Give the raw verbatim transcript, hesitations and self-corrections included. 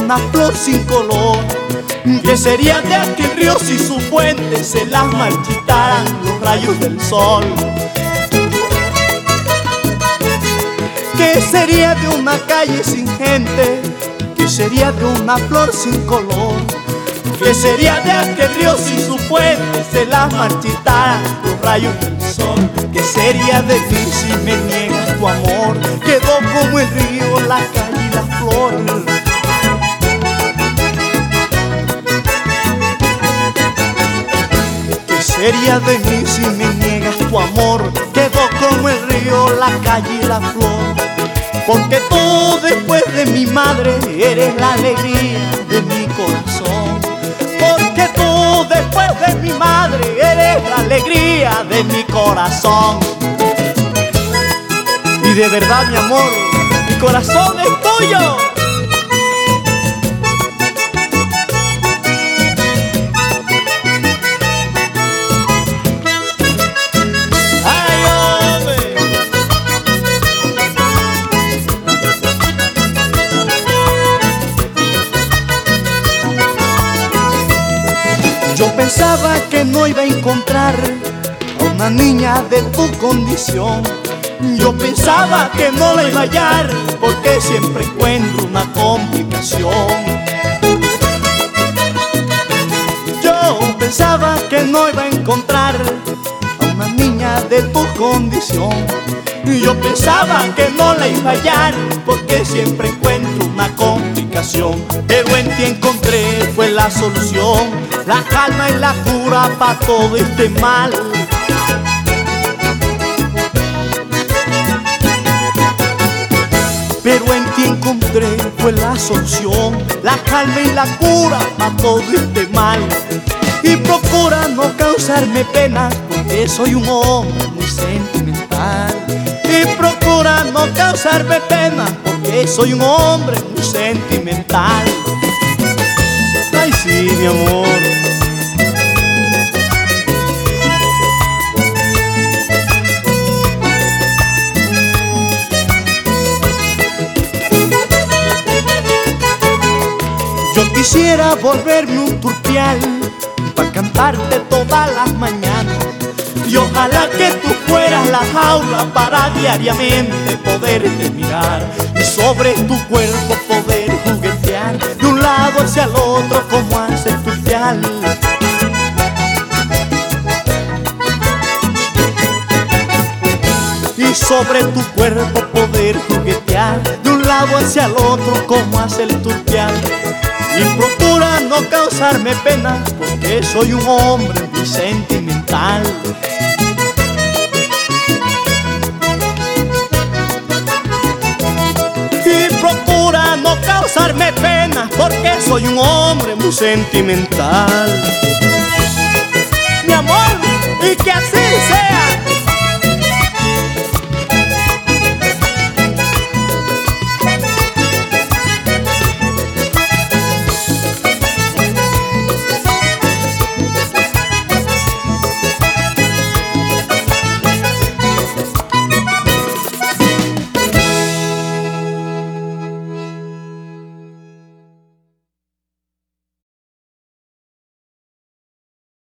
una flor sin color? ¿Qué sería de aquel río si su fuente se las marchitaran los rayos del sol? ¿Qué sería de una calle sin gente? ¿Qué sería de una flor sin color? ¿Qué sería de aquel río si su fuente se las marchitaran los rayos del sol? ¿Qué sería de mí si me niegas tu amor? Quedó como el río, la calle y la flor. ¿Qué sería de mí si me niegas tu amor? Quedó como el río, la calle y la flor. Porque tú después de mi madre eres la alegría de mi corazón. Porque tú después de mi madre eres la alegría de mi corazón. Y de verdad, mi amor, mi corazón es tuyo. Yo pensaba que no iba a encontrar a una niña de tu condición. Yo pensaba que no la iba a hallar, porque siempre encuentro una complicación. Yo pensaba que no iba a encontrar a una niña de tu condición. Yo pensaba que no la iba a hallar, porque siempre encuentro una complicación. Pero en ti encontré, fue la solución, la calma y la cura para todo este mal. Pero en ti encontré, fue la solución, la calma y la cura para todo este mal. Y procura no causarme pena, porque soy un hombre muy sentimental. Y procura no causarme pena, porque soy un hombre muy sentimental. Ay, sí, mi amor. Yo quisiera volverme un turpial para cantarte todas las mañanas. Y ojalá que tú fueras la jaula para diariamente poderte mirar. Y sobre tu cuerpo poder juguetear de un lado hacia el otro como hace el turpial. Y sobre tu cuerpo poder juguetear de un lado hacia el otro como hace el turpial. Y procura no causarme pena, porque soy un hombre muy sentimental. Y procura no causarme pena, porque soy un hombre muy sentimental. Mi amor, y que así sea.